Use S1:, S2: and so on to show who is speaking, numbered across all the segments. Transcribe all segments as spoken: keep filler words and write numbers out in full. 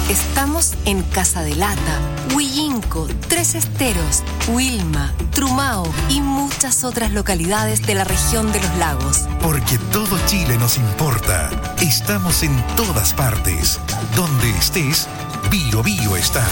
S1: Estamos en Casa de Lata, Huillinco, Tres Esteros, Huilma, Trumao y muchas otras localidades de la región de los lagos.
S2: Porque todo Chile nos importa. Estamos en todas partes. Donde estés, Bio Bio está.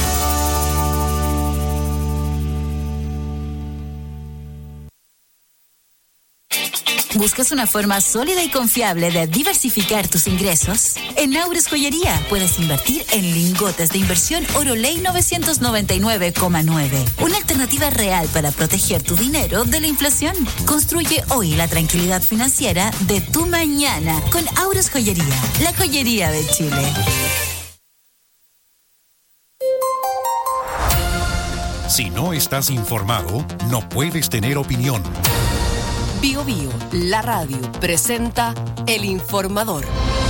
S3: ¿Buscas una forma sólida y confiable de diversificar tus ingresos? En Aures Joyería puedes invertir en lingotes de inversión Oroley novecientos noventa y nueve coma nueve. Una alternativa real para proteger tu dinero de la inflación. Construye hoy la tranquilidad financiera de tu mañana con Aures Joyería, la joyería de Chile.
S2: Si no estás informado, no puedes tener opinión.
S1: Bio Bio, la radio, presenta El Informador.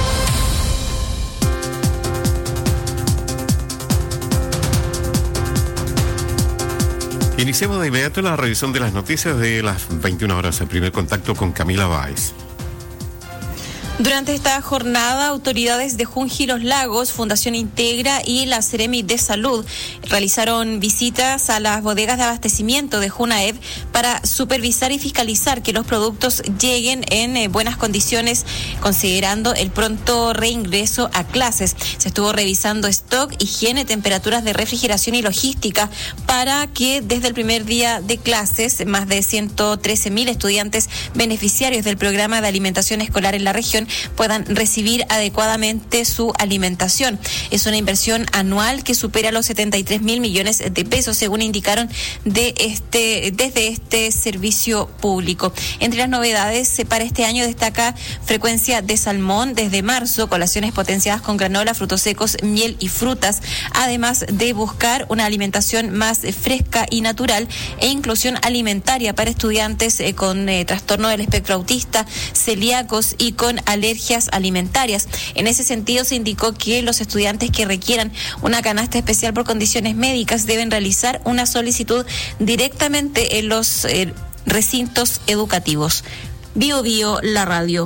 S4: Iniciamos de inmediato la revisión de las noticias de las veintiuna horas. El primer contacto con Camila Báez.
S5: Durante esta jornada, autoridades de Junji Los Lagos, Fundación Integra y la Seremi de Salud realizaron visitas a las bodegas de abastecimiento de Junaev para supervisar y fiscalizar que los productos lleguen en eh, buenas condiciones, considerando el pronto reingreso a clases. Se estuvo revisando stock, higiene, temperaturas de refrigeración y logística para que desde el primer día de clases, más de ciento trece mil estudiantes beneficiarios del programa de alimentación escolar en la región puedan recibir adecuadamente su alimentación. Es una inversión anual que supera los setenta y tres mil millones de pesos, según indicaron de este desde este servicio público. Entre las novedades para este año destaca frecuencia de salmón desde marzo, colaciones potenciadas con granola, frutos secos, miel y frutas, además de buscar una alimentación más fresca y natural e inclusión alimentaria para estudiantes eh, con eh, trastorno del espectro autista, celíacos y con alergias alimentarias. En ese sentido, se indicó que los estudiantes que requieran una canasta especial por condiciones médicas deben realizar una solicitud directamente en los eh, recintos educativos. Bio Bio, la radio.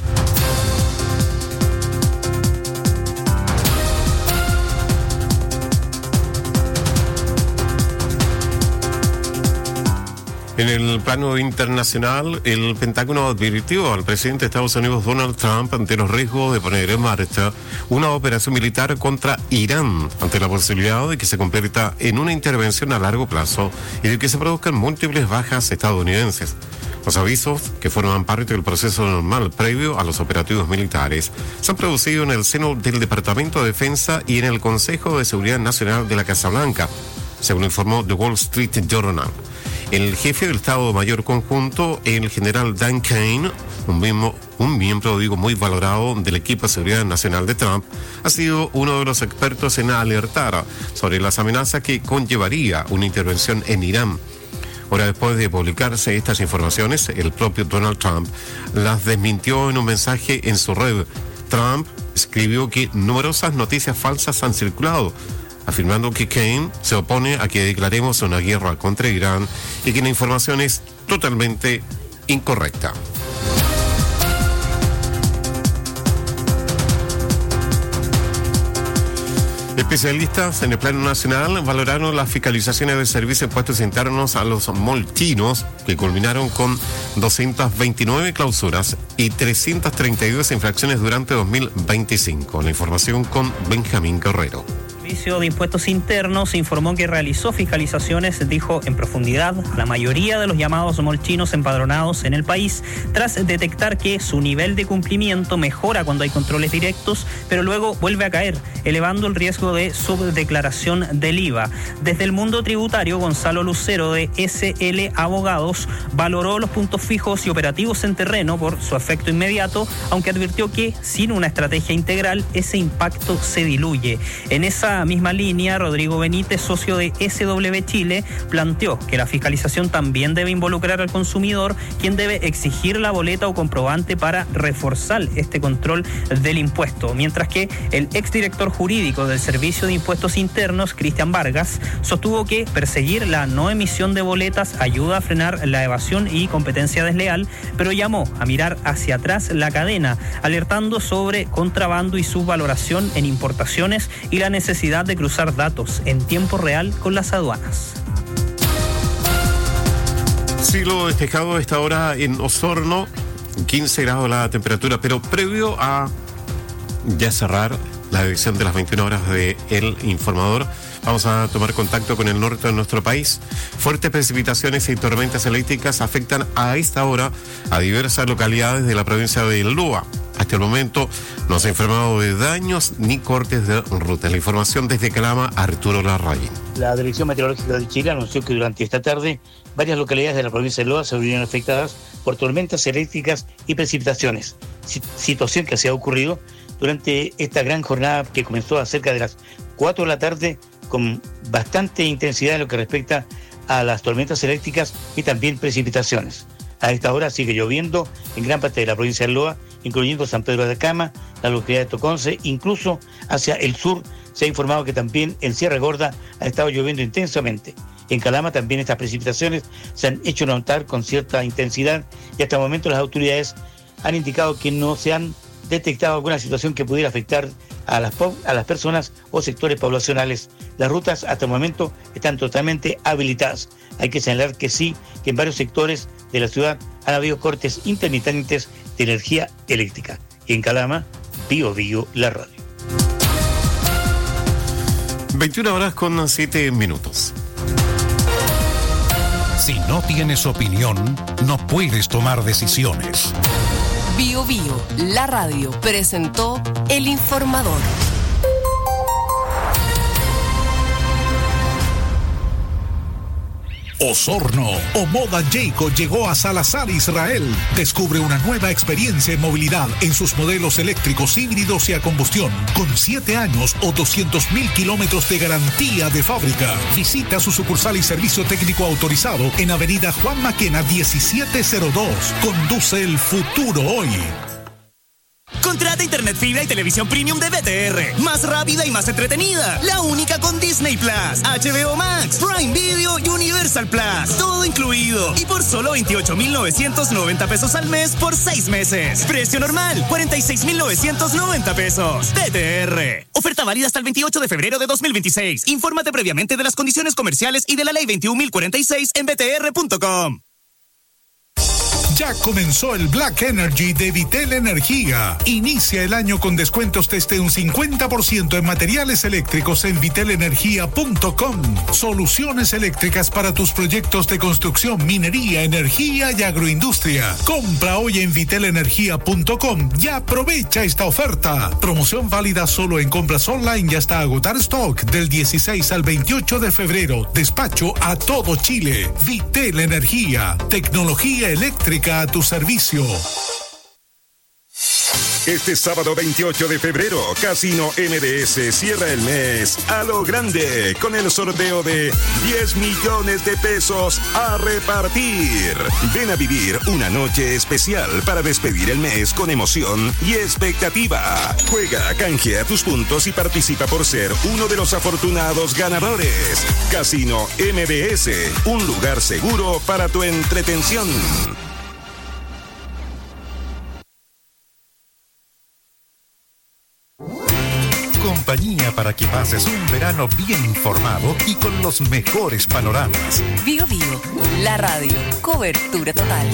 S4: En el plano internacional, el Pentágono advirtió al presidente de Estados Unidos, Donald Trump, ante los riesgos de poner en marcha una operación militar contra Irán, ante la posibilidad de que se convierta en una intervención a largo plazo y de que se produzcan múltiples bajas estadounidenses. Los avisos, que forman parte del proceso normal previo a los operativos militares, se han producido en el seno del Departamento de Defensa y en el Consejo de Seguridad Nacional de la Casa Blanca, según informó The Wall Street Journal. El jefe del Estado Mayor Conjunto, el general Dan Kane, un, mismo, un miembro, digo, muy valorado del equipo de seguridad nacional de Trump, ha sido uno de los expertos en alertar sobre las amenazas que conllevaría una intervención en Irán. Ahora, después de publicarse estas informaciones, el propio Donald Trump las desmintió en un mensaje en su red. Trump escribió que numerosas noticias falsas han circulado, afirmando que Kane se opone a que declaremos una guerra contra Irán y que la información es totalmente incorrecta. Especialistas en el plano nacional valoraron las fiscalizaciones de servicios de impuestos internos a los molchinos, que culminaron con doscientas veintinueve clausuras y trescientas treinta y dos infracciones durante dos mil veinticinco. La información con Benjamín Guerrero.
S6: El Servicio de Impuestos Internos informó que realizó fiscalizaciones, dijo, en profundidad la mayoría de los llamados molchinos empadronados en el país, tras detectar que su nivel de cumplimiento mejora cuando hay controles directos, pero luego vuelve a caer, elevando el riesgo de subdeclaración del I V A. Desde el mundo tributario, Gonzalo Lucero, de S L Abogados, valoró los puntos fijos y operativos en terreno por su efecto inmediato, aunque advirtió que sin una estrategia integral ese impacto se diluye. En esa esta misma línea, Rodrigo Benítez, socio de S W Chile, planteó que la fiscalización también debe involucrar al consumidor, quien debe exigir la boleta o comprobante para reforzar este control del impuesto. Mientras que el exdirector jurídico del Servicio de Impuestos Internos, Cristian Vargas, sostuvo que perseguir la no emisión de boletas ayuda a frenar la evasión y competencia desleal, pero llamó a mirar hacia atrás la cadena, alertando sobre contrabando y subvaloración en importaciones y la necesidad de cruzar datos en tiempo real con las aduanas.
S4: Cielo despejado a esta hora en Osorno, quince grados la temperatura, pero previo a ya cerrar la edición de las veintiuna horas de El Informador, vamos a tomar contacto con el norte de nuestro país. Fuertes precipitaciones y tormentas eléctricas afectan a esta hora a diversas localidades de la provincia de Lua. Hasta el momento no se ha informado de daños ni cortes de ruta. La información desde Calama, Arturo Larraín.
S7: La Dirección Meteorológica de Chile anunció que durante esta tarde varias localidades de la provincia de Loa se vieron afectadas por tormentas eléctricas y precipitaciones, situación que se ha ocurrido durante esta gran jornada que comenzó a cerca de las cuatro de la tarde con bastante intensidad en lo que respecta a las tormentas eléctricas y también precipitaciones. A esta hora sigue lloviendo en gran parte de la provincia de Loa, incluyendo San Pedro de Atacama, la localidad de Toconce, incluso hacia el sur se ha informado que también en Sierra Gorda ha estado lloviendo intensamente. En Calama también estas precipitaciones se han hecho notar con cierta intensidad y hasta el momento las autoridades han indicado que no se han detectado alguna situación que pudiera afectar a las, a las personas o sectores poblacionales. Las rutas hasta el momento están totalmente habilitadas. Hay que señalar que sí, que en varios sectores de la ciudad han habido cortes intermitentes de energía eléctrica. Y en Calama, Bio Bio, la radio.
S4: veintiuna horas con siete minutos.
S2: Si no tienes opinión, no puedes tomar decisiones.
S1: Bio Bio, la radio, presentó El Informador.
S2: Osorno, Omoda Jayco llegó a Salazar, Israel. Descubre una nueva experiencia en movilidad en sus modelos eléctricos, híbridos y a combustión, con siete años o doscientos mil kilómetros de garantía de fábrica. Visita su sucursal y servicio técnico autorizado en Avenida Juan Maquena diecisiete cero dos. Conduce el futuro hoy.
S8: Contrata internet fibra y televisión premium de B T R. Más rápida y más entretenida. La única con Disney Plus, H B O Max, Prime Video y Universal Plus. Todo incluido. Y por solo veintiocho mil novecientos noventa pesos al mes por seis meses. Precio normal, cuarenta y seis mil novecientos noventa pesos. B T R. Oferta válida hasta el veintiocho de febrero de dos mil veintiséis. Infórmate previamente de las condiciones comerciales y de la ley veintiún mil cuarenta y seis en b t r punto com.
S2: Ya comenzó el Black Energy de Vitel Energía. Inicia el año con descuentos desde un cincuenta por ciento en materiales eléctricos en vitel energía punto com. Soluciones eléctricas para tus proyectos de construcción, minería, energía y agroindustria. Compra hoy en vitel energía punto com y aprovecha esta oferta. Promoción válida solo en compras online y hasta agotar stock del dieciséis al veintiocho de febrero. Despacho a todo Chile. Vitel Energía. Tecnología eléctrica a tu servicio.
S9: Este sábado veintiocho de febrero, Casino M D S cierra el mes a lo grande con el sorteo de diez millones de pesos a repartir. Ven a vivir una noche especial para despedir el mes con emoción y expectativa. Juega, canjea tus puntos y participa por ser uno de los afortunados ganadores. Casino M D S, un lugar seguro para tu entretención.
S2: Compañía para que pases un verano bien informado y con los mejores panoramas.
S1: Bio Bio, la radio, cobertura total.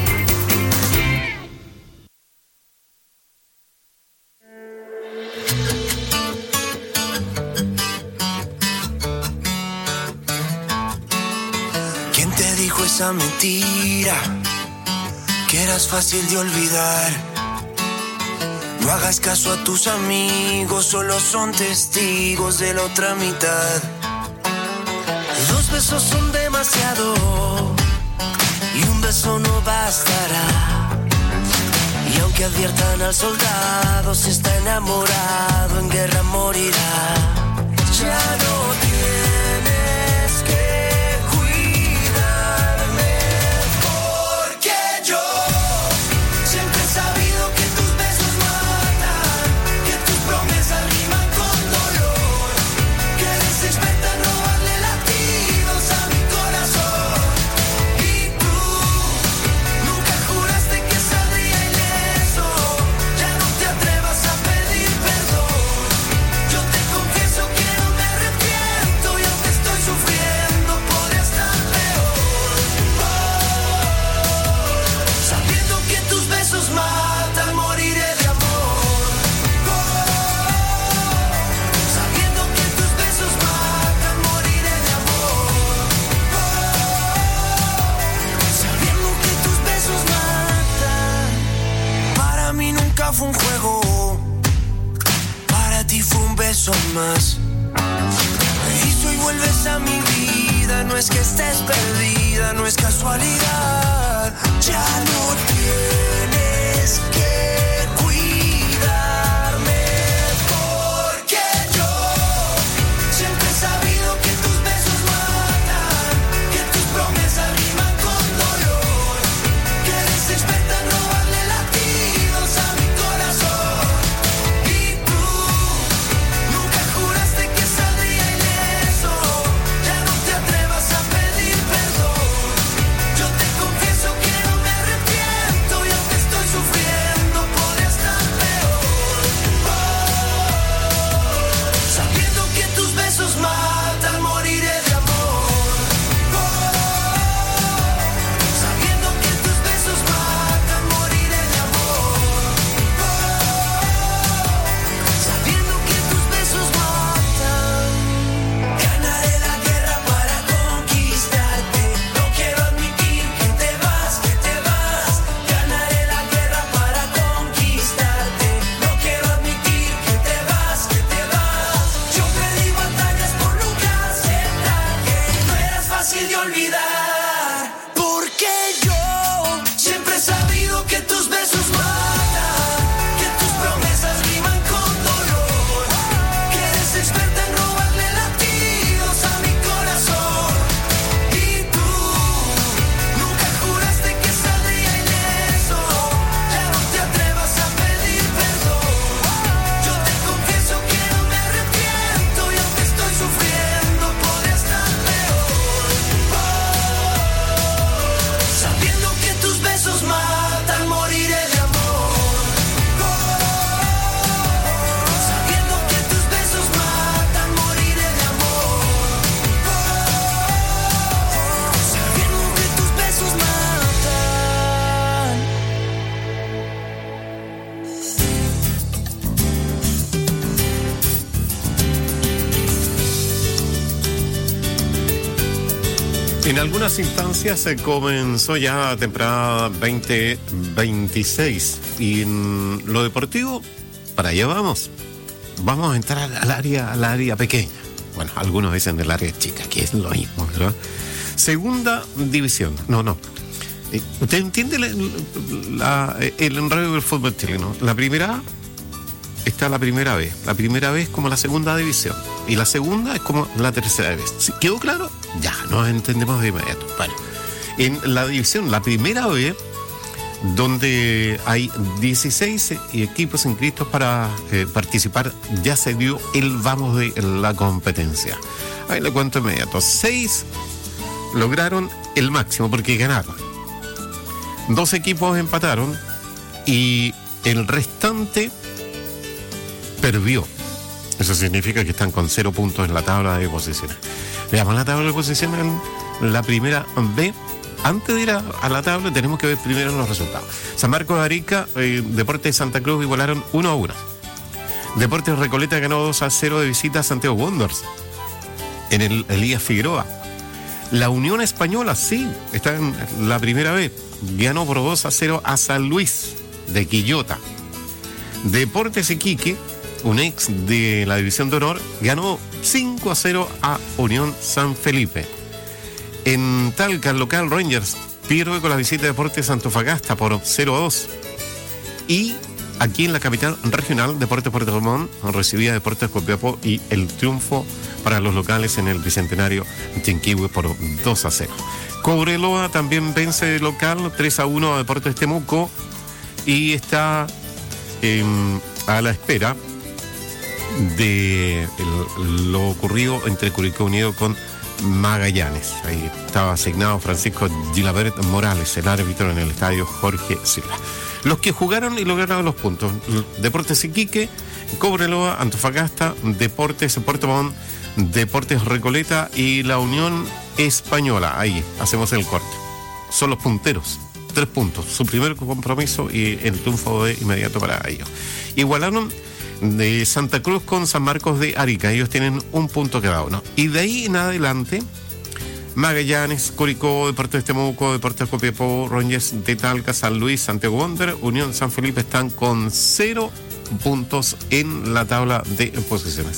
S10: ¿Quién te dijo esa mentira? Que eras fácil de olvidar. No hagas caso a tus amigos, solo son testigos de la otra mitad. Dos besos son demasiado y un beso no bastará. Y aunque adviertan al soldado, si está enamorado en guerra morirá. más. Y si hoy vuelves a mi vida, no es que estés perdida, no es casualidad. Ya no tienes que cuidarme, porque yo siempre he sabido que tus besos matan, que tus promesas riman con dolor, que eres experta en robarle latidos a mi corazón. Y tú nunca juraste que saldría ileso, ya no te atrevas a pedir perdón. Yo te confieso que no me arrepiento y aunque estoy sufriendo podría estar peor. Oh, sabiendo que tus besos matan, moriré de amor. Oh, sabiendo que tus besos matan, moriré de amor. Oh, sabiendo que tus besos matan. Ganaré la guerra para conquistarte. No quiero admitir que te vas, que te vas. Ganaré la guerra para conquistarte. No quiero admitir que te vas, que te vas. Yo perdí batallas por nunca aceptar que no eras fácil de olvidar. Porque yo siempre he sabido que tus besos matan, que tus promesas riman con dolor, que eres experta en robarle latidos a mi corazón. Y tú nunca juraste que saldría ileso, ya no te atrevas a pedir perdón. Yo te confieso que no me arrepiento y aunque estoy sufriendo podría estar peor. Oh, sabiendo que tus besos matan, moriré de amor. Oh, sabiendo que tus besos matan, moriré de amor. Oh, sabiendo que tus besos matan.
S4: En algunas instancias se comenzó ya temporada veinte veintiséis y en lo deportivo, para allá vamos. Vamos a entrar al área, al área pequeña. Bueno, algunos dicen del área chica, que es lo mismo, ¿verdad? Segunda división. No, no. Eh, ¿Usted entiende la- la- el enredo del fútbol chileno? La primera A está la primera B. La primera B es como la segunda división. Y la segunda es como la tercera vez. ¿Sí? ¿Quedó claro? Ya, nos entendemos de inmediato. Bueno, en la división, la primera B, donde hay dieciséis equipos inscritos para eh, participar, ya se dio el vamos de la competencia. Ahí le cuento inmediato. Seis lograron el máximo porque ganaron. Dos equipos empataron y el restante perdió. Eso significa que están con cero puntos en la tabla de posiciones. Veamos la tabla de posiciones en la primera B. Antes de ir a, a la tabla tenemos que ver primero los resultados. San Marcos de Arica, eh, Deportes de Santa Cruz igualaron uno a uno. Deportes Recoleta ganó dos a cero de visita a Santiago Wanderers en el Elías Figueroa. La Unión Española, sí, está en la primera B. Ganó por dos a cero a San Luis de Quillota. Deportes Iquique, un ex de la División de Honor, ganó cinco a cero a Unión San Felipe. En Talca, el local Rangers pierde con la visita de Deportes Antofagasta por cero a dos. Y aquí en la capital regional, Deportes Puerto Montt recibía Deportes Copiapó y el triunfo para los locales en el Bicentenario Chinquihue por dos a cero. Cobreloa también vence de local tres a uno a Deportes Temuco y está eh, a la espera de el- lo ocurrido entre Curicó Unido con Magallanes. Ahí estaba asignado Francisco Gilabert Morales, el árbitro en el estadio Jorge Silva. Los que jugaron y lograron los puntos: Deportes Iquique, Cobreloa, Antofagasta, Deportes Puerto Montt, Deportes Recoleta y la Unión Española. Ahí hacemos el corte. Son los punteros. Tres puntos. Su primer compromiso y el triunfo de inmediato para ellos. Igualaron de Santa Cruz con San Marcos de Arica. Ellos tienen un punto cada uno. Y de ahí en adelante, Magallanes, Curicó, Deportes Temuco, Deportes Copiapó, Rangers de Talca, San Luis, Santiago Wanderers, Unión San Felipe están con cero puntos en la tabla de posiciones.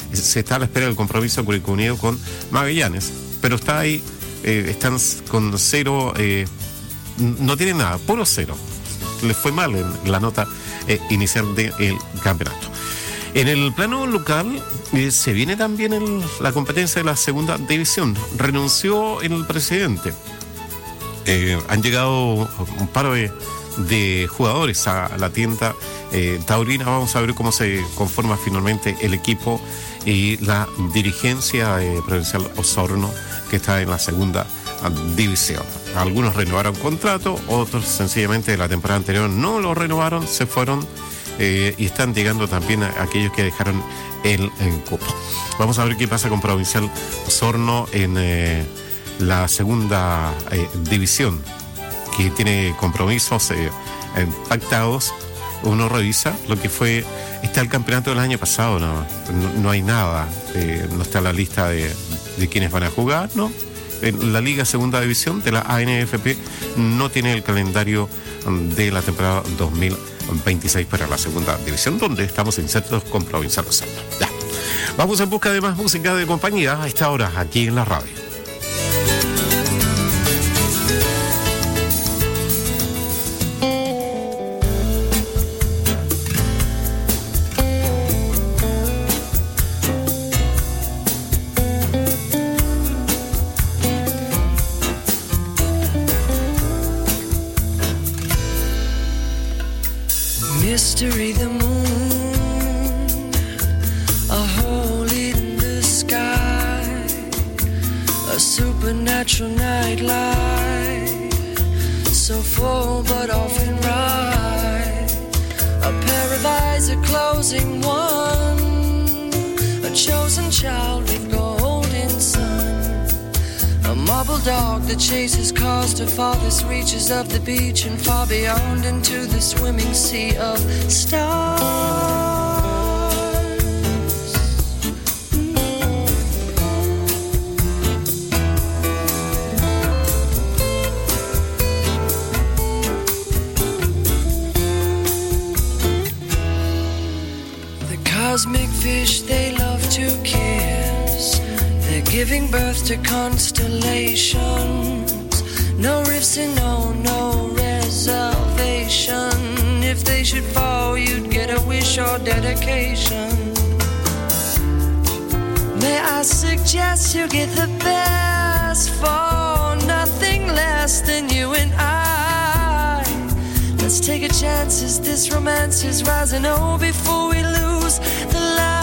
S4: se está a la espera del compromiso Curicó Unido con Magallanes, pero está ahí, eh, están con cero, eh, no tienen nada, puro cero. Les fue mal en la nota eh, inicial del campeonato. En el plano local eh, se viene también el, la competencia de la segunda división. Renunció el presidente. Eh, han llegado un par de, de jugadores a la tienda eh, taurina. Vamos a ver cómo se conforma finalmente el equipo y la dirigencia eh, provincial Osorno, que está en la segunda división. Algunos renovaron contrato, otros sencillamente de la temporada anterior no lo renovaron, se fueron eh, y están llegando también a aquellos que dejaron el, el cupo. Vamos a ver qué pasa con Provincial Osorno en eh, la segunda eh, división, que tiene compromisos eh, eh, pactados. Uno revisa lo que fue, está el campeonato del año pasado, no, no, no hay nada, eh, no está la lista de, de quienes van a jugar, ¿no? En la Liga Segunda División de la A N F P no tiene el calendario de la temporada dos mil veintiséis para la Segunda División, donde estamos insertos con Provincial Osorno. Ya. Vamos en busca de más música de compañía a esta hora aquí en la radio.
S11: Mystery, the moon, a hole in the sky, a supernatural nightlight, so full but often right, a pair of eyes, a closing one, a chosen child with golden sun, a marble dog that chases cars to farthest reaches of the beach and far beyond into the swimming sea of stars. The cosmic fish, they love to kiss. They're giving birth to constellations. No rifts and no, no reservation. If they should fall, you'd get a wish or dedication. May I suggest you get the best for nothing less than you and I. Let's take a chance as this romance is rising. Oh, before we lose the light.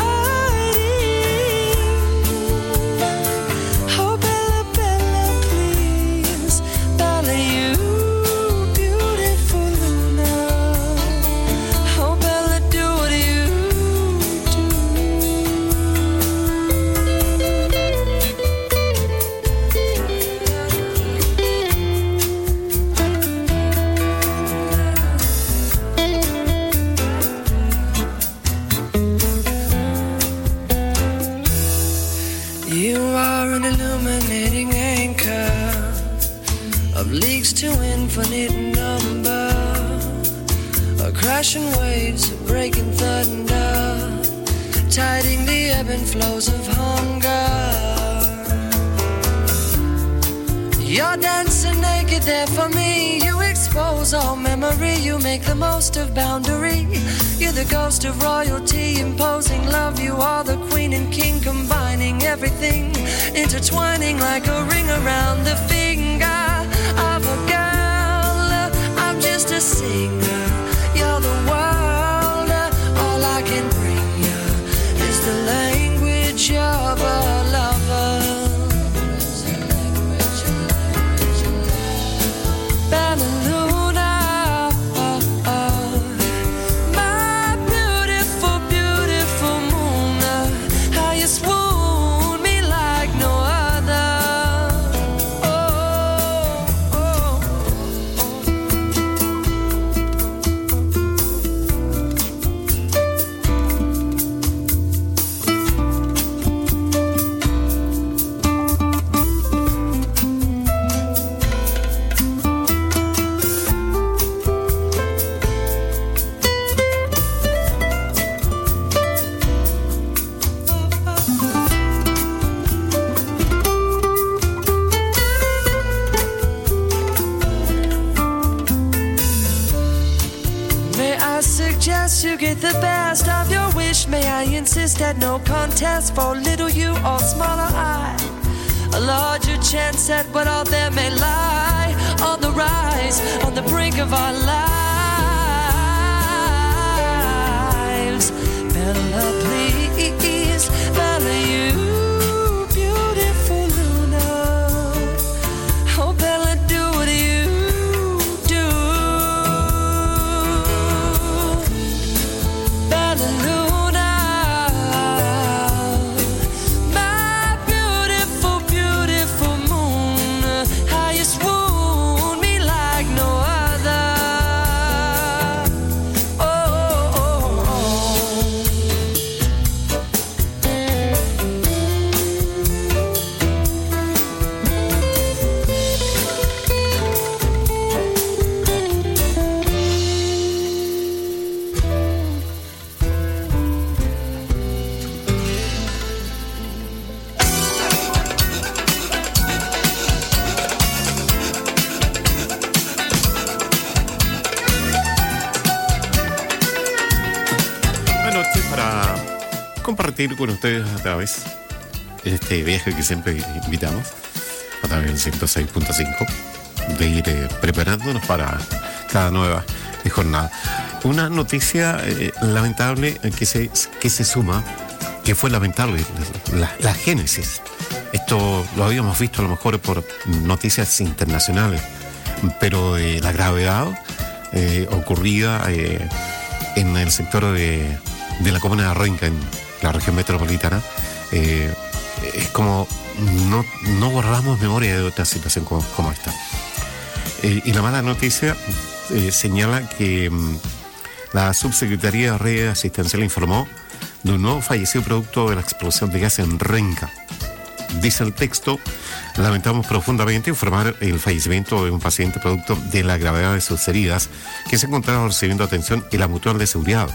S11: Leagues to infinite number, a crashing waves, a breaking thunder, tiding the ebb and flows of hunger. You're dancing naked there for me. You expose all memory. You make the most of boundary. You're the ghost of royalty, imposing love. You are the queen and king, combining everything, intertwining like a ring around the finger of a girl. I'm just a singer. You're the world. All I can bring you is the language of a lover. Bellaluna, oh, oh. My beautiful, beautiful moon, how you swoon me like no other. Oh, oh, oh. at no contest for little you or smaller I. A larger chance at what all there may lie. On the rise, on the brink of our lives. Bella, please, Bella, you beautiful Luna. Oh, Bella, do what you do. Bella Luna, my beautiful, beautiful moon. How you swoon me like no other. Oh, oh, oh, oh.
S4: Buenas noches para compartir con ustedes a través de este viaje que siempre invitamos, a través del ciento seis punto cinco, de ir eh, preparándonos para cada nueva eh, jornada. Una noticia eh, lamentable eh, que se, que se suma, que fue lamentable, la, la génesis. Esto lo habíamos visto a lo mejor por noticias internacionales, pero eh, la gravedad eh, ocurrida eh, en el sector de, de la comuna de Renca, en la región metropolitana, eh, es como no, no guardamos memoria de otra situación como, como esta. Eh, y la mala noticia eh, señala que mm, la Subsecretaría de Red Asistencial informó de un nuevo fallecido producto de la explosión de gas en Renca. Dice el texto: lamentamos profundamente informar el fallecimiento de un paciente producto de la gravedad de sus heridas que se encontraba recibiendo atención en la mutual de seguridad.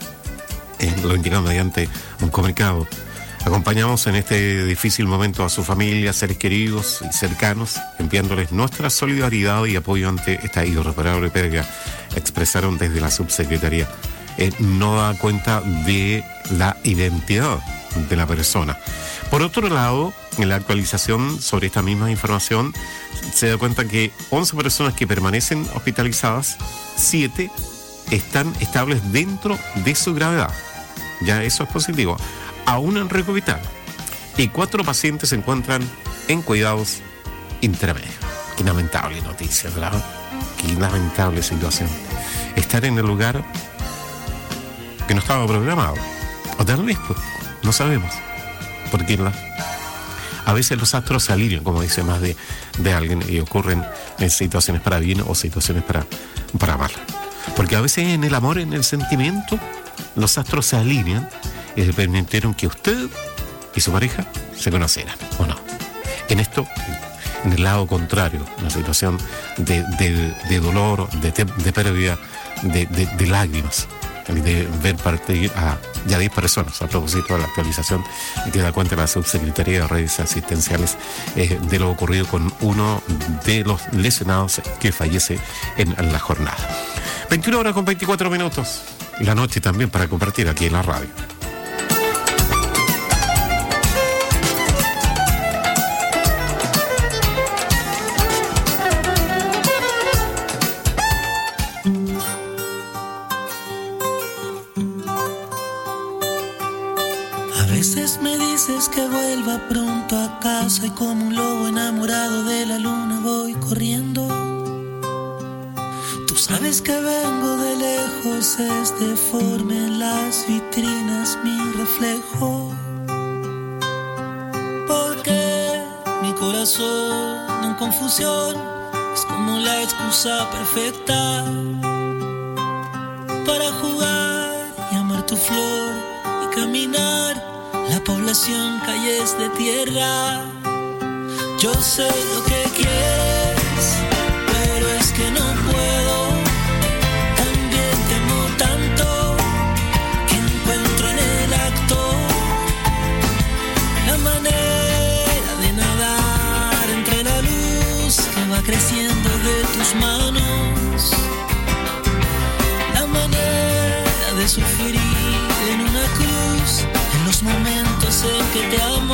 S4: Eh, lo indican mediante un comunicado. Acompañamos en este difícil momento a su familia, seres queridos y cercanos, enviándoles nuestra solidaridad y apoyo ante esta irreparable pérdida, expresaron desde la subsecretaría. Eh, no da cuenta de la identidad de la persona. Por otro lado, en la actualización sobre esta misma información, se da cuenta que once personas que permanecen hospitalizadas, siete están estables dentro de su gravedad. Ya eso es positivo. Aún en riesgo vital. Y cuatro pacientes se encuentran en cuidados intermedios. Qué lamentable noticia, ¿verdad? Qué lamentable situación. Estar en el lugar que no estaba programado. O tal vez, pues, no sabemos. Porque la, a veces los astros se alinean, como dice más de, de alguien, y ocurren en situaciones para bien o situaciones para, para mal. Porque a veces en el amor, en el sentimiento, los astros se alinean y le permitieron que usted y su pareja se conocieran, ¿o no? En esto, en el lado contrario, una situación de, de, de dolor, de, de pérdida, de, de, de lágrimas, de ver partir a ya diez personas, a propósito de la actualización que da cuenta la Subsecretaría de Redes Asistenciales eh, de lo ocurrido con uno de los lesionados que fallece en la jornada. veintiuna horas con veinticuatro minutos, la noche también para compartir aquí en la radio.
S12: A veces me dices que vuelva pronto a casa y como un lobo enamorado de la luna voy corriendo. Tú sabes que vengo de lejos, es deforme en las vitrinas mi reflejo. Porque mi corazón en confusión es como la excusa perfecta para jugar y amar tu flor y caminar la población, calles de tierra. Yo sé lo que quieres, pero es que no puedo. También te amo tanto que encuentro en el acto la manera de nadar entre la luz que va creciendo de tus manos, la manera de sufrir en una cruz, en los momentos en que te amo.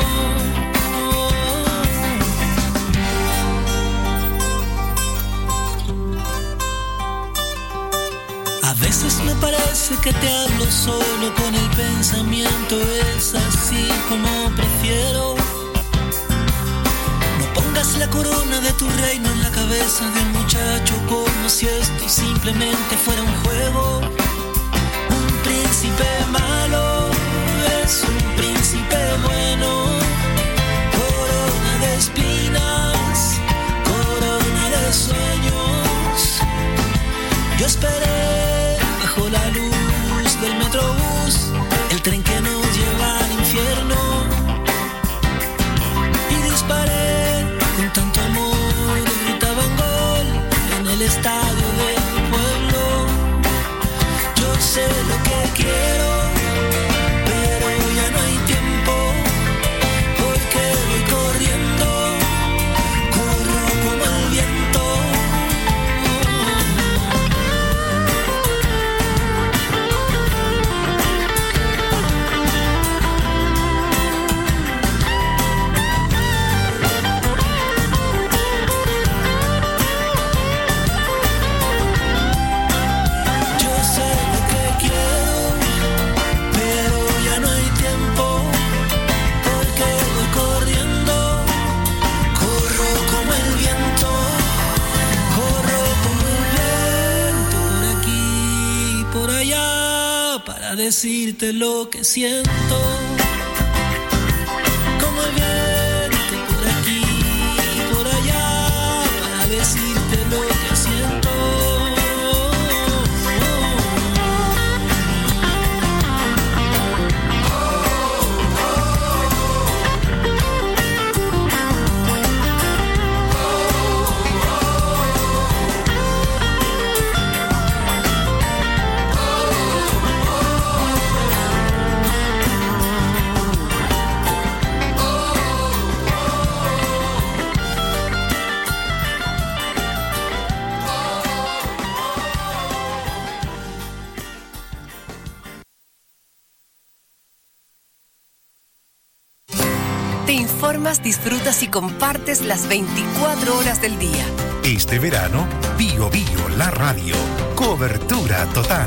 S12: A veces me parece que te hablo solo con el pensamiento, es así como prefiero. No pongas la corona de tu reino en la cabeza de un muchacho como si esto simplemente fuera un juego. Un príncipe malo es un príncipe bueno. Corona de espinas, corona de sueños. Yo esperé bajo la luz del metrobús, el tren que nos lleva al infierno, y disparé con tanto amor, gritaban gol en el estadio del pueblo. Yo sé lo que quiero, pero ya no hay tiempo, porque voy corriendo, corro como el viento. Decirte lo que siento, como el viento por aquí, por allá, para decirte lo que siento.
S1: Te informas, disfrutas y compartes las veinticuatro horas del día.
S2: Este verano, Bio Bio, la radio. Cobertura total.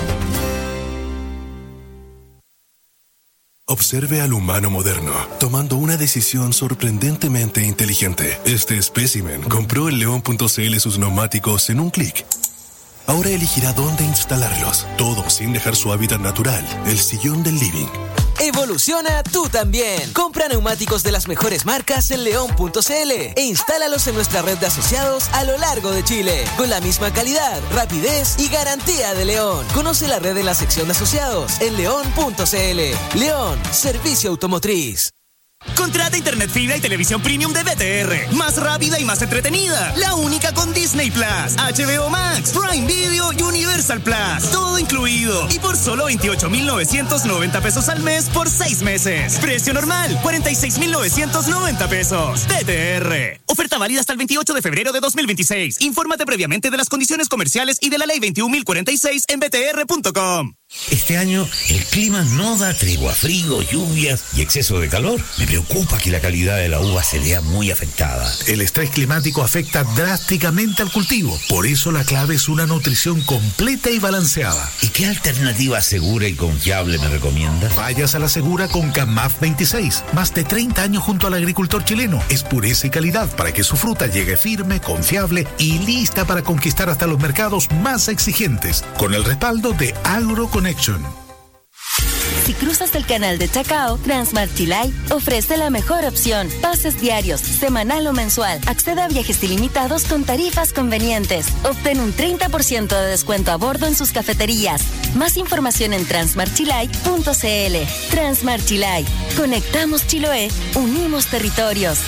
S13: Observe al humano moderno, tomando una decisión sorprendentemente inteligente. Este espécimen compró en león punto c l sus neumáticos en un clic. Ahora elegirá dónde instalarlos, todo sin dejar su hábitat natural, el sillón del living.
S14: Evoluciona tú también. Compra neumáticos de las mejores marcas en león punto c l e instálalos en nuestra red de asociados a lo largo de Chile, con la misma calidad, rapidez y garantía de León. Conoce la red en la sección de asociados en león punto c l. León, servicio automotriz.
S8: Contrata internet fibra y televisión premium de B T R. Más rápida y más entretenida. La única con Disney Plus, H B O Max, Prime Video y Universal Plus. Todo incluido. Y por solo veintiocho mil novecientos noventa pesos al mes por seis meses. Precio normal, cuarenta y seis mil novecientos noventa pesos. B T R. Oferta válida hasta el veintiocho de febrero de dos mil veintiséis. Infórmate previamente de las condiciones comerciales y de la ley veintiún mil cuarenta y seis en b t r punto com.
S15: Este año el clima no da tregua, frío, lluvias y exceso de calor. Me preocupa que la calidad de la uva se vea muy afectada.
S2: El estrés climático afecta drásticamente al cultivo. Por eso la clave es una nutrición completa y balanceada.
S15: ¿Y qué alternativa segura y confiable me recomiendas?
S2: Vayas a la segura con CAMAF veintiséis. Más de treinta años junto al agricultor chileno. Es pureza y calidad para que su fruta llegue firme, confiable y lista para conquistar hasta los mercados más exigentes. Con el respaldo de AgroConnection.
S16: Si cruzas el canal de Chacao, Transmart Chilay ofrece la mejor opción. Pases diarios, semanal o mensual. Accede a viajes ilimitados con tarifas convenientes. Obtén un treinta por ciento de descuento a bordo en sus cafeterías. Más información en transmart chilay punto c l. Transmart Chilay. Conectamos Chiloé. Unimos territorios.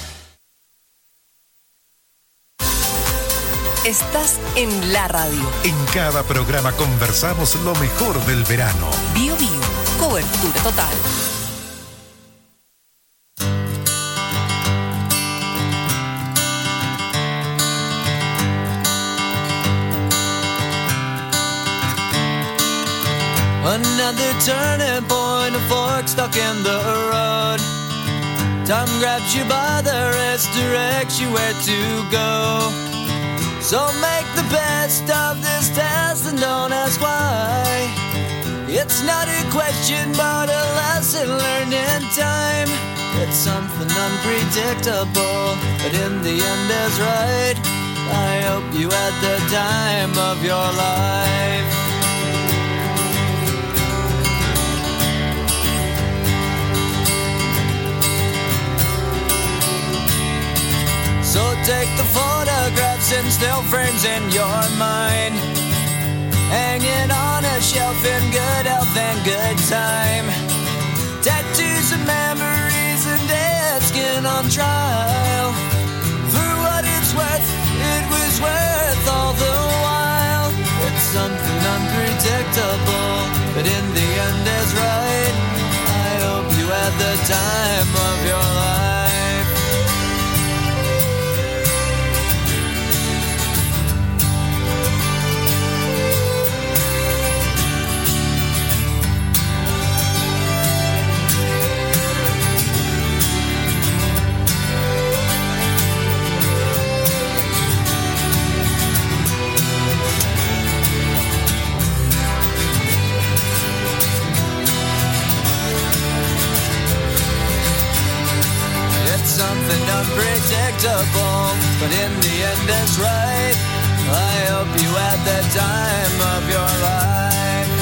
S1: Estás en la radio.
S2: En cada programa conversamos lo mejor del verano.
S1: Bio Bio, cobertura total.
S10: Another turning point, a fork
S17: stuck in the road. Time grabs you by the wrist, directs you where to go. So make the best of this test and don't ask why. It's not a question but a lesson learned in time. It's something unpredictable, but in the end is right. I hope you had the time of your life. So take the photographs and still frames in your mind, hanging on a shelf in good health and good time. Tattoos and memories and dead skin on trial. For what it's worth, it was worth all the while. It's something unpredictable, but in the end is right. I hope you had the time of your life. Something unpredictable, but in the end it's right. I hope you had the time of your life.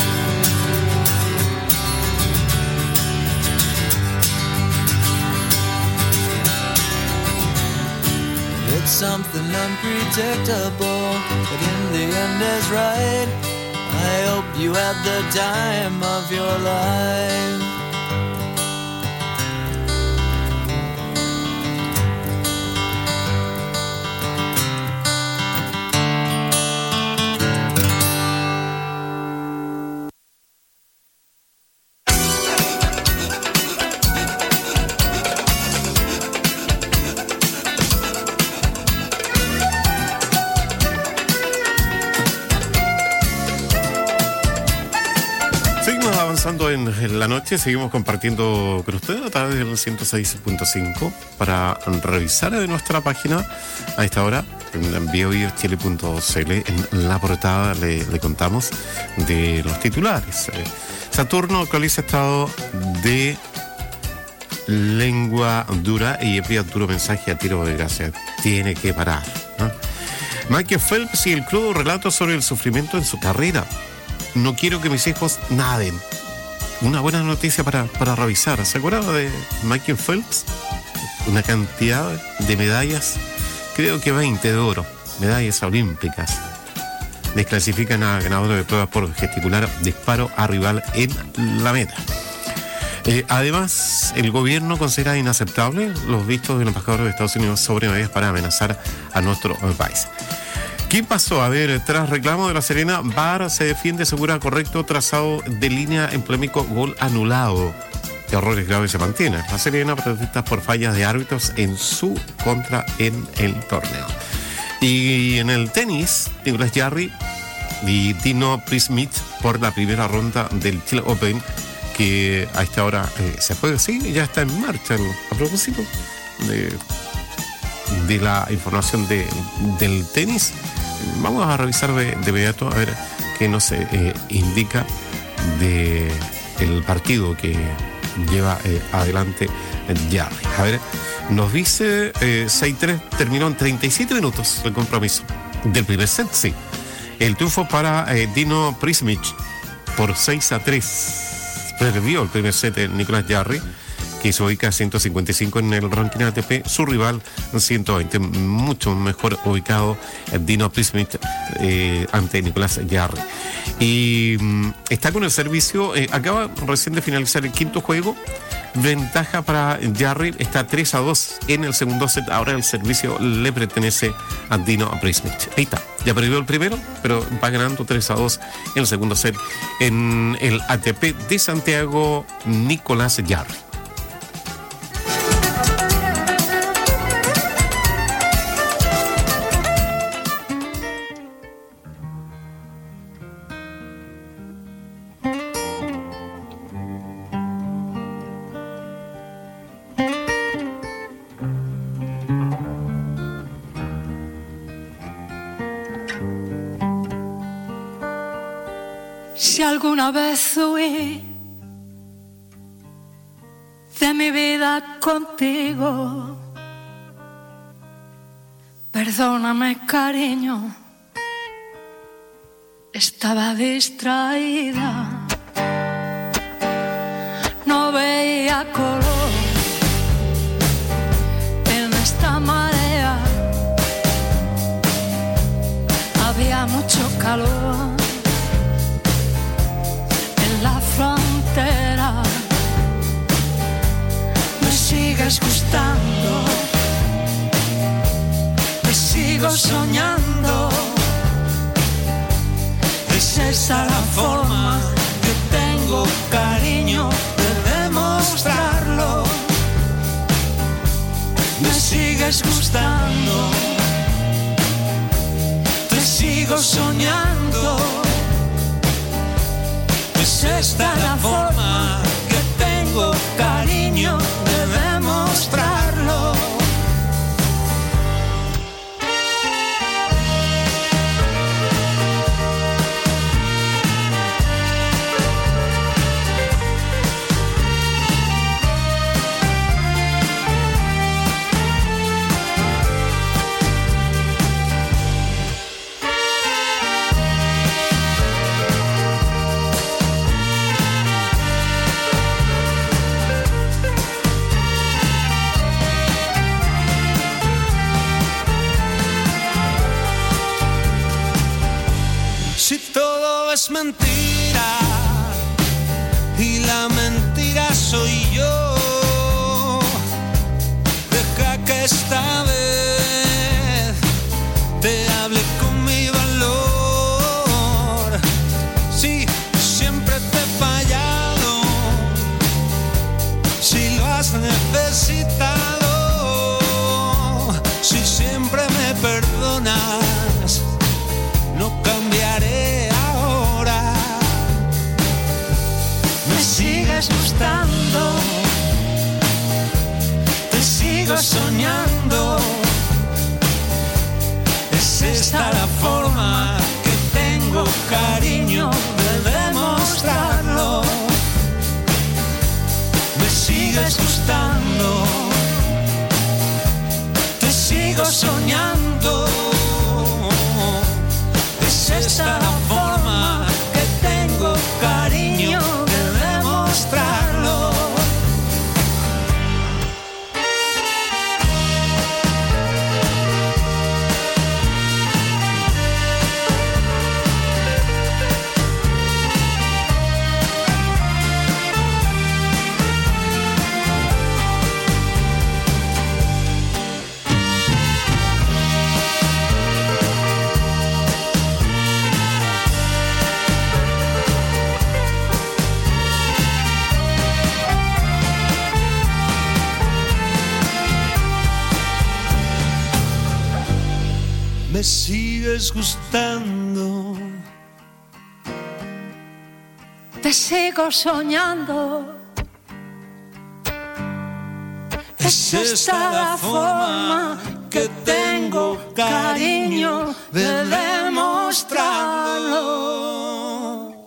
S17: It's something unpredictable, but in the end is right. I hope you had the time of your life.
S4: En la noche seguimos compartiendo con ustedes a través del ciento seis punto cinco para revisar de nuestra página a esta hora en bio bio chile punto c l. En la portada le, le contamos de los titulares. Saturno actualiza estado de lengua dura y envía duro mensaje a tiro de gracia. Tiene que parar, ¿no? Michael Phelps y el crudo relato sobre el sufrimiento en su carrera. No quiero que mis hijos naden. Una buena noticia para, para revisar. ¿Se acuerdan de Michael Phelps? Una cantidad de medallas, creo que veinte de oro, medallas olímpicas. Desclasifican a ganadores de pruebas por gesticular disparo a rival en la meta. Eh, además, el gobierno considera inaceptable los dichos del embajador de Estados Unidos sobre medidas para amenazar a nuestro país. ¿Qué pasó? A ver, tras reclamo de La Serena, V A R se defiende, asegura correcto trazado de línea en polémico gol anulado. Errores graves se mantienen. La Serena protesta por fallas de árbitros en su contra en el torneo. Y en el tenis, Nicolás Jarry y Dino Prismic por la primera ronda del Chile Open, que a esta hora eh, se juega, sí, ya está en marcha. A propósito de, de la información de, del tenis, vamos a revisar de, de inmediato a ver qué nos eh, indica de el partido que lleva eh, adelante Jarry. A ver, nos dice eh, seis tres, terminó en treinta y siete minutos el compromiso del primer set, sí. El triunfo para eh, Dino Prismic por seis a tres. Perdió el primer set de Nicolás Jarry, que se ubica a ciento cincuenta y cinco en el ranking A T P, su rival ciento veinte, mucho mejor ubicado Dino Prismic eh, ante Nicolás Jarry. Y mm, está con el servicio, eh, acaba recién de finalizar el quinto juego, ventaja para Jarry, está tres a dos en el segundo set, ahora el servicio le pertenece a Dino Prismic. Ahí está, ya perdió el primero, pero va ganando tres a dos en el segundo set en el A T P de Santiago, Nicolás Jarry.
S11: si alguna vez huí de mi vida contigo, perdóname, cariño, estaba distraída, no veía color en esta marea, había mucho calor en la frontera. Me sigues gustando, me sigo soñando. Es esa la forma que tengo, cariño, de demostrarlo. Me sigues gustando, te sigo soñando. Es esta la forma que tengo, cariño, de demostrarlo.
S18: Si todo es mentira y la mentira soy yo, deja que esta vez te hable con mi valor. Si siempre te he fallado, si lo has necesitado, si siempre me perdonas, no cambiaré ahora. Me sigues gustando, te sigo soñando. Es esta la forma que tengo, cariño, de demostrarlo. Me sigues gustando, te sigo soñando. Es esta la forma que tengo, cariño, de demostrarlo. Me sigues gustando,
S11: te sigo soñando. Es esta la forma que tengo, cariño, de demostrarlo.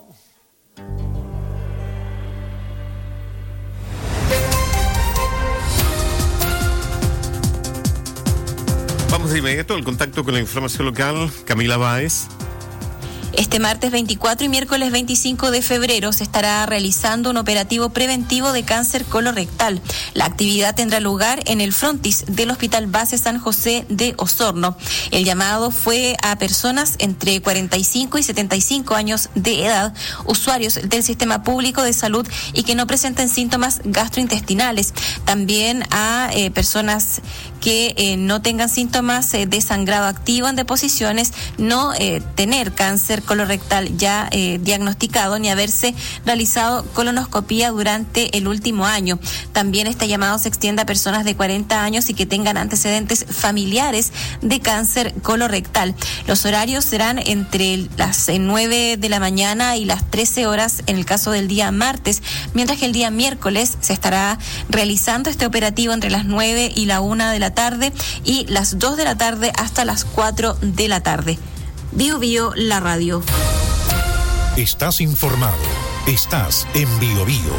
S4: Vamos de inmediato al contacto con la información local. Camila Báez.
S5: Este martes veinticuatro y miércoles veinticinco de febrero se estará realizando un operativo preventivo de cáncer colorectal. La actividad tendrá lugar en el frontis del Hospital Base San José de Osorno. El llamado fue a personas entre cuarenta y cinco y setenta y cinco años de edad, usuarios del sistema público de salud y que no presenten síntomas gastrointestinales. También a eh, personas que eh, no tengan síntomas eh, de sangrado activo en deposiciones, no eh, tener cáncer colorectal ya eh, diagnosticado ni haberse realizado colonoscopía durante el último año. También este llamado se extiende a personas de cuarenta años y que tengan antecedentes familiares de cáncer colorectal. Los horarios serán entre las nueve de la mañana y las trece horas en el caso del día martes, mientras que el día miércoles se estará realizando este operativo entre las nueve y la una de la tarde y las dos de la tarde hasta las cuatro de la tarde. Bio Bio, la radio.
S2: Estás informado. Estás en Bio Bio.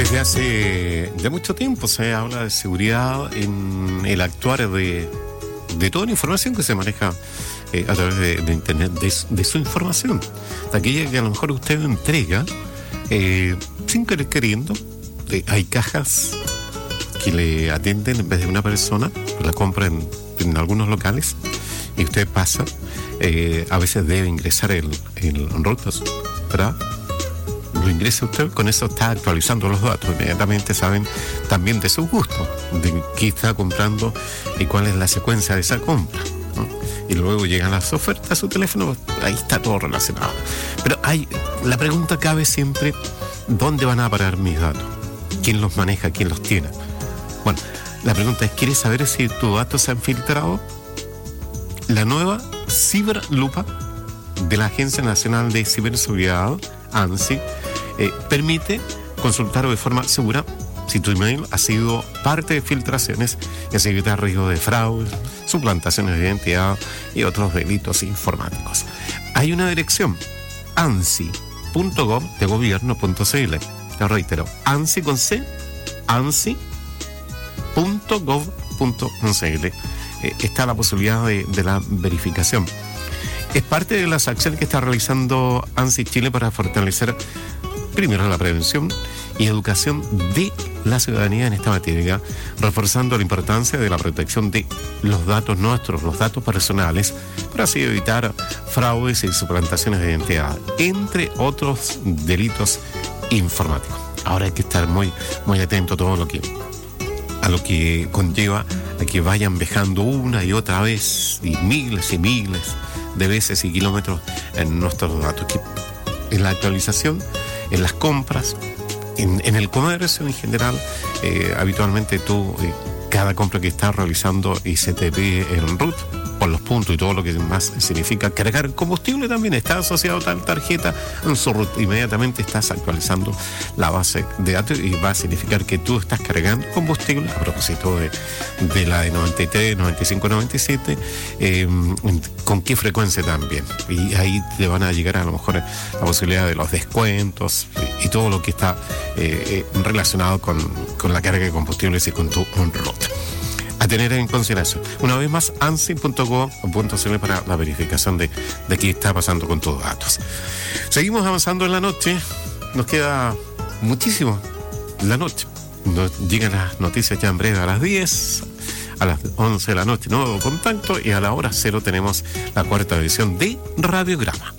S4: Desde hace ya mucho tiempo se habla de seguridad en el actuar de, de toda la información que se maneja eh, a través de, de Internet, de, de su información, de aquella que a lo mejor usted entrega eh, sin querer queriendo. Eh, hay cajas que le atienden en vez de una persona, la compra en, en algunos locales y usted pasa, eh, a veces debe ingresar el, el rutas, ¿verdad? Lo ingresa usted, con eso está actualizando los datos. Inmediatamente saben también de su gusto, de qué está comprando y cuál es la secuencia de esa compra, ¿no? Y luego llegan las ofertas a su teléfono, ahí está todo relacionado. Pero hay, la pregunta cabe siempre, ¿dónde van a parar mis datos? ¿Quién los maneja? ¿Quién los tiene? Bueno, la pregunta es, ¿quieres saber si tus datos se han filtrado? La nueva ciberlupa de la Agencia Nacional de Ciberseguridad, ANSI, eh, permite consultar de forma segura si tu email ha sido parte de filtraciones y así evitar riesgos de fraude, suplantaciones de identidad y otros delitos informáticos. Hay una dirección, ansi punto gov de gobierno punto cl. Lo reitero, ANSI con C, ansi punto gov punto cl. Eh, está la posibilidad de, de la verificación. Es parte de las acciones que está realizando ANSI Chile para fortalecer primero la prevención y educación de la ciudadanía en esta materia, reforzando la importancia de la protección de los datos nuestros, los datos personales, para así evitar fraudes y suplantaciones de identidad, entre otros delitos informáticos. Ahora hay que estar muy, muy atento a todo lo que, a lo que conlleva a que vayan viajando una y otra vez, y miles y miles de veces y kilómetros en nuestros datos. Que en la actualización, en las compras, en, en el comercio en general, eh, habitualmente tú, eh, cada compra que estás realizando y se te pide en root, por los puntos y todo lo que más significa cargar combustible, también está asociado a tal tarjeta en su root. Inmediatamente estás actualizando la base de datos y va a significar que tú estás cargando combustible, a propósito de, de la de noventa y tres, noventa y cinco, noventa y siete, eh, con qué frecuencia también. Y ahí te van a llegar a lo mejor la posibilidad de los descuentos y, y todo lo que está eh, eh, relacionado con, con la carga de combustibles y con tu root. A tener en consideración. Una vez más, ansi punto gov punto cl para la verificación de, de qué está pasando con tus datos. Seguimos avanzando en la noche. Nos queda muchísimo la noche. Nos llegan las noticias ya en breve a las diez, a las once de la noche, nuevo contacto, y a la hora cero tenemos la cuarta edición de Radiograma.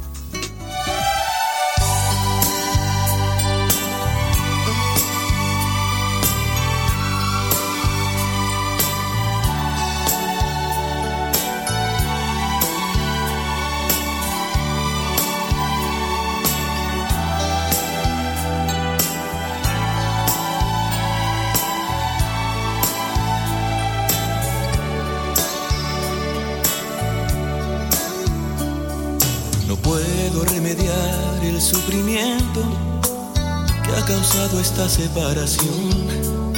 S12: Esta separación,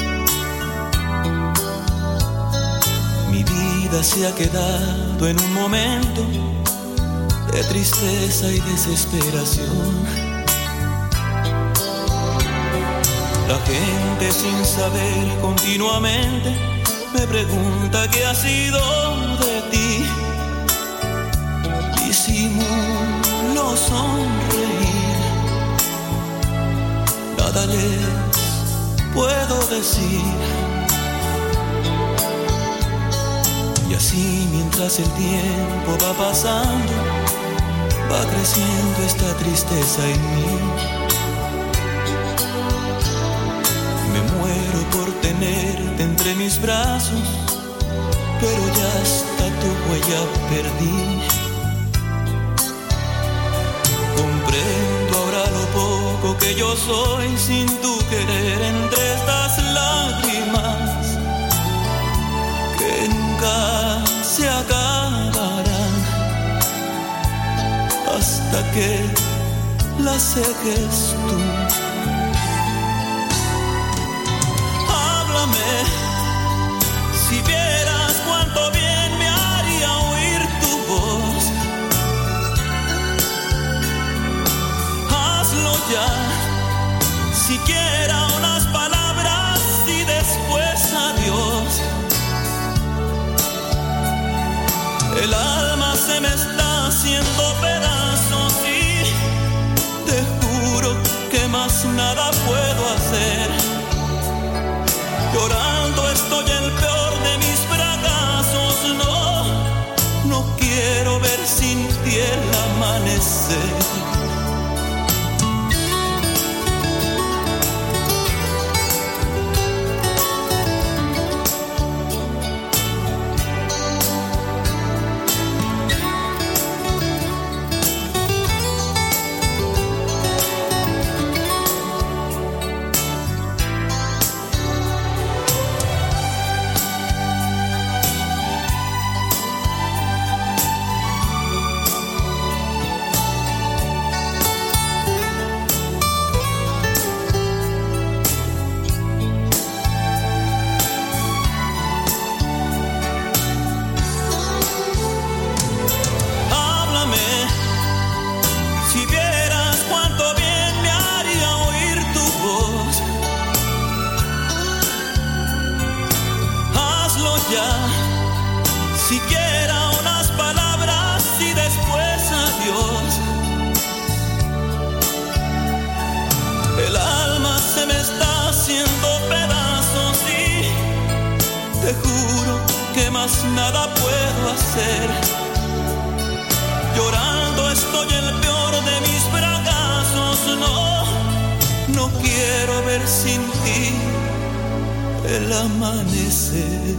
S12: mi vida se ha quedado en un momento de tristeza y desesperación. La gente sin saber continuamente me pregunta qué ha sido de ti. Disimulo sonreír, nada les puedo decir. Y así mientras el tiempo va pasando, va creciendo esta tristeza en mí. Me muero por tenerte entre mis brazos, pero ya hasta tu huella perdí. Comprendo ahora lo poco que yo soy sin tu querer entre estas lágrimas que nunca se acabarán hasta que las seques tú. Háblame, si vieras cuánto bien me haría oír tu voz. Ya, siquiera haciendo pedazos y te juro que más nada puedo hacer. Llorando estoy el peor de mis fracasos. No, no quiero ver sin ti el amanecer. Nada puedo hacer. Llorando estoy el peor de mis fracasos. No, no quiero ver sin ti el amanecer.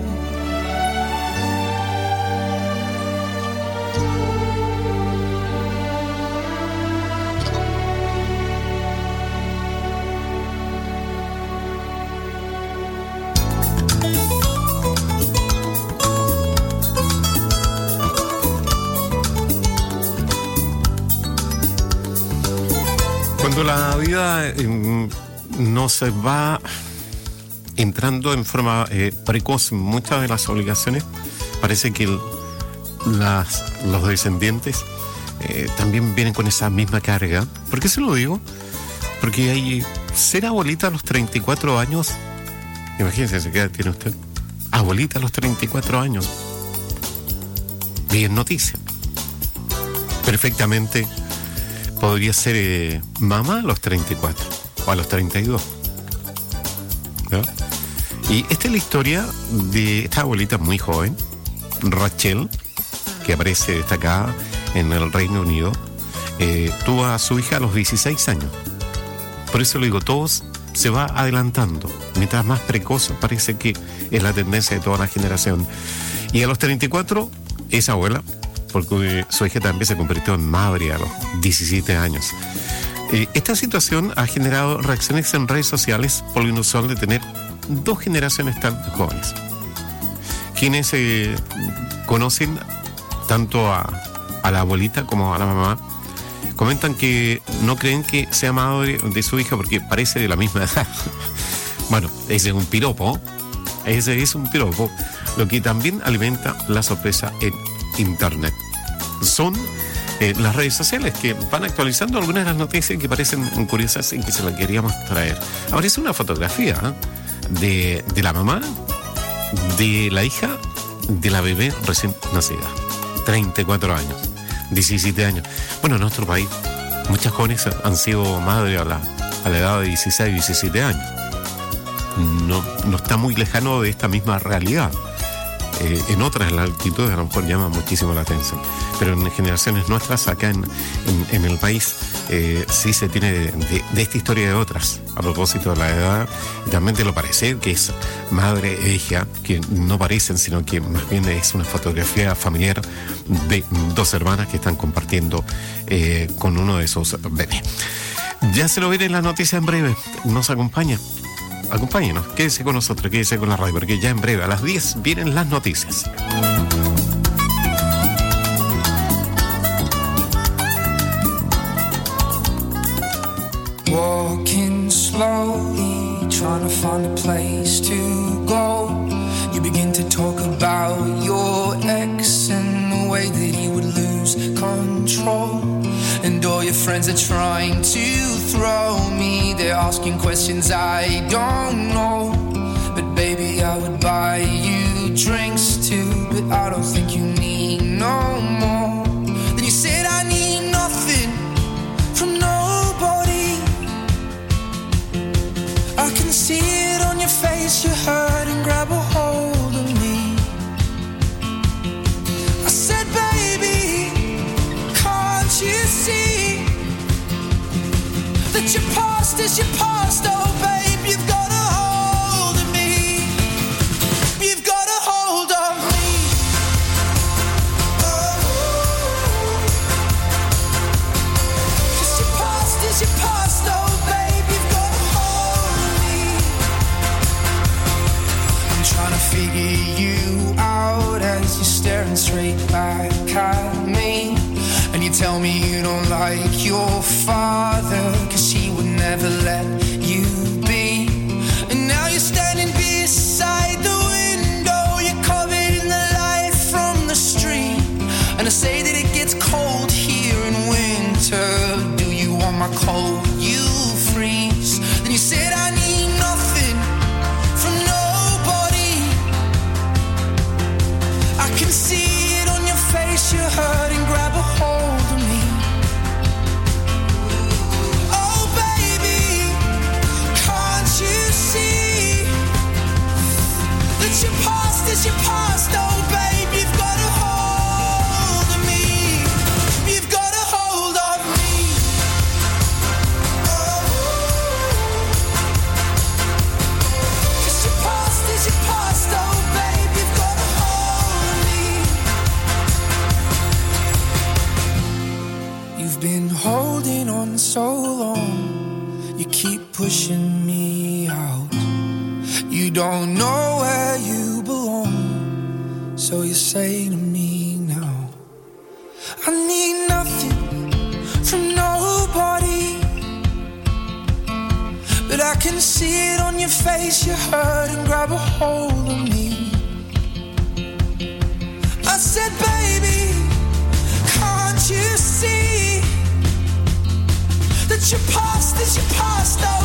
S4: Cuando la vida eh, no se va entrando en forma eh, precoz en muchas de las obligaciones, parece que el, las, los descendientes eh, también vienen con esa misma carga. ¿Por qué se lo digo? Porque hay, ser abuelita a los treinta y cuatro años, imagínense qué edad tiene usted, abuelita a los treinta y cuatro años, bien noticia. Perfectamente podría ser eh, mamá a los treinta y cuatro o a los treinta y dos. ¿No? Y esta es la historia de esta abuelita muy joven, Rachel, que aparece destacada en el Reino Unido. Eh, tuvo a su hija a los dieciséis años. Por eso le digo, todos se va adelantando. Mientras más precoz parece que es la tendencia de toda la generación. Y a los treinta y cuatro es abuela, porque su hija también se convirtió en madre a los diecisiete años. Eh, esta situación ha generado reacciones en redes sociales por lo inusual de tener dos generaciones tan jóvenes. Quienes eh, conocen tanto a, a la abuelita como a la mamá, comentan que no creen que sea madre de su hija porque parece de la misma edad. Bueno, ese es un piropo, ese es un piropo, lo que también alimenta la sorpresa en Internet. Son eh, las redes sociales que van actualizando algunas de las noticias que parecen curiosas y que se las queríamos traer. Aparece una fotografía ¿eh? de, de la mamá, de la hija, de la bebé recién nacida. treinta y cuatro años, diecisiete años. Bueno, en nuestro país, muchas jóvenes han sido madres a la, a la edad de dieciséis, diecisiete años. No, no está muy lejano de esta misma realidad. Eh, en otras latitudes a lo mejor llama muchísimo la atención, pero en generaciones nuestras acá en, en, en el país eh, sí se tiene de, de, de esta historia de otras a propósito de la edad, y también te lo parece que es madre e hija, que no parecen, sino que más bien es una fotografía familiar de dos hermanas que están compartiendo eh, con uno de esos bebés. Ya se lo veré en la noticia en breve. Nos acompaña. Acompáñenos, quédese con nosotros, quédese con la radio, porque ya en breve, a las diez, vienen las noticias.
S11: Walking slowly, trying to find a place to go. You begin to talk about your ex and the way that he would lose control. And all your friends are trying to throw me. They're asking questions I don't know. But baby, I would buy you drinks too. But I don't think you need no more. Then you face, you hurt and grab a hold of me. I said, baby, can't you see that your past is your past? Oh, babe, you've got a hold of me. You've got a hold of me. Oh, 'cause your past is your past. Oh, babe, you've got a hold of me. I'm trying to figure you out as you're staring straight back at me. And you tell me you don't like your father, 'cause he would never let you be. And now you're standing beside the window, you're covered in the light from the street. And I say that it gets cold here in winter. Do you want my coat? You freeze. Then you said I need nothing from nobody. I can see it on your face, you hurt and grab a hold of me. Oh baby, can't you see that your past is your past? Oh babe, you've got a hold of me. You've got a hold of me. Oh, 'cause your past is your past. Oh babe, you've got a hold of me. You've been holding on so long, you keep pushing me out. You don't know where you belong, so you say to me now, I need nothing from nobody, but I can see it on your face, you hurt and grab a hold of me. I said, baby, can't you see that your past is your past? Oh